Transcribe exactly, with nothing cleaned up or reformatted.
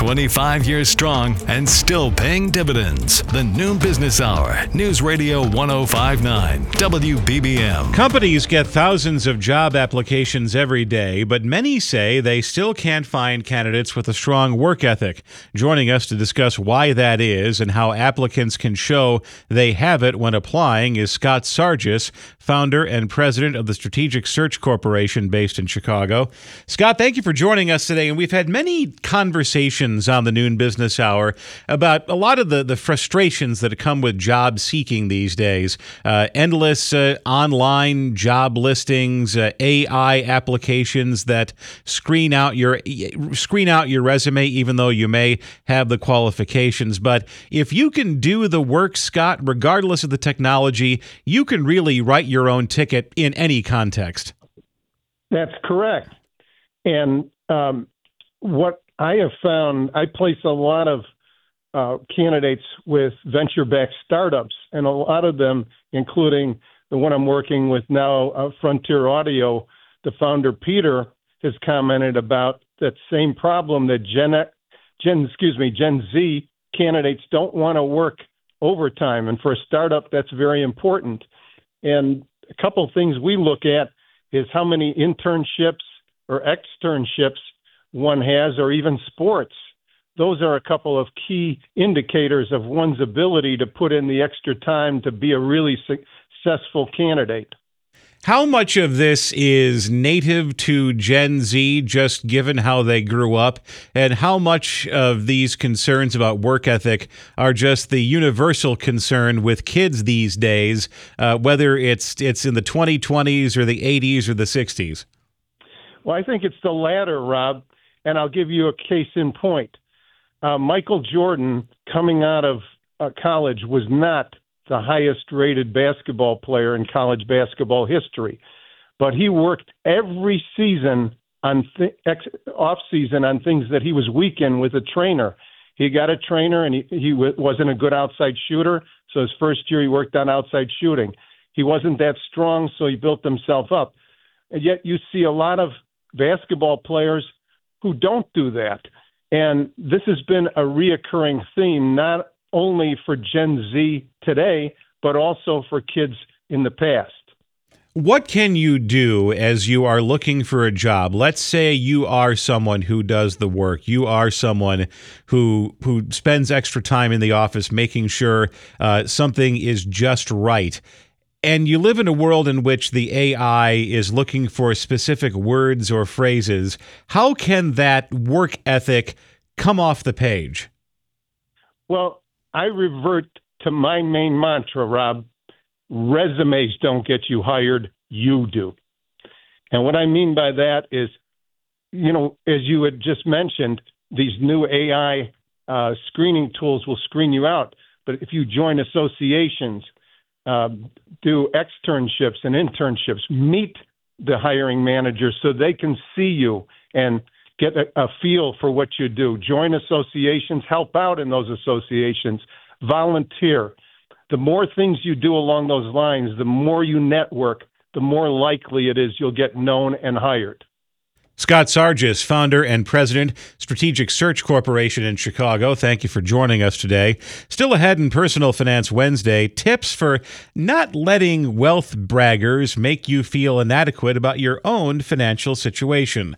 twenty-five years strong and still paying dividends. The Noon Business Hour, News Radio one oh five point nine, W B B M. Companies get thousands of job applications every day, but many say they still can't find candidates with a strong work ethic. Joining us to discuss why that is and how applicants can show they have it when applying is Scott Sargis, founder and president of the Strategic Search Corporation based in Chicago. Scott, thank you for joining us today. And we've had many conversations on the Noon Business Hour about a lot of the, the frustrations that come with job seeking these days. Uh, endless uh, online job listings, uh, A I applications that screen out your screen out your resume, even though you may have the qualifications. But if you can do the work, Scott, regardless of the technology, you can really write your own ticket in any context. That's correct. And um, what I have found, I place a lot of uh, candidates with venture-backed startups, and a lot of them, including the one I'm working with now, uh, Frontier Audio, the founder, Peter, has commented about that same problem that Gen, Gen, excuse me, Gen Z candidates don't want to work overtime. And for a startup, that's very important. And a couple of things we look at is how many internships or externships one has, or even sports. Those are a couple of key indicators of one's ability to put in the extra time to be a really successful candidate. How much of this is native to Gen Z, just given how they grew up, and how much of these concerns about work ethic are just the universal concern with kids these days, uh, whether it's it's in the twenty twenties or the eighties or the sixties? Well, I think it's the latter, Rob, and I'll give you a case in point. Uh, Michael Jordan, coming out of uh, college, was not the highest-rated basketball player in college basketball history, but he worked every season on th- ex- off-season on things that he was weak in with a trainer. He got a trainer, and he, he w- wasn't a good outside shooter, so his first year he worked on outside shooting. He wasn't that strong, so he built himself up. And yet you see a lot of basketball players who don't do that. And this has been a reoccurring theme, not only for Gen Z today, but also for kids in the past. What can you do as you are looking for a job? Let's say you are someone who does the work. You are someone who who spends extra time in the office making sure uh, something is just right. And you live in a world in which the A I is looking for specific words or phrases. How can that work ethic come off the page? Well, I revert to my main mantra, Rob. Resumes don't get you hired, you do. And what I mean by that is, you know, as you had just mentioned, these new A I uh, screening tools will screen you out. But if you join associations, uh, do externships and internships, meet the hiring manager so they can see you and get a, a feel for what you do. Join associations, help out in those associations, volunteer. The more things you do along those lines, the more you network, the more likely it is you'll get known and hired. Scott Sargis, founder and president, Strategic Search Corporation in Chicago. Thank you for joining us today. Still ahead in Personal Finance Wednesday, tips for not letting wealth braggers make you feel inadequate about your own financial situation.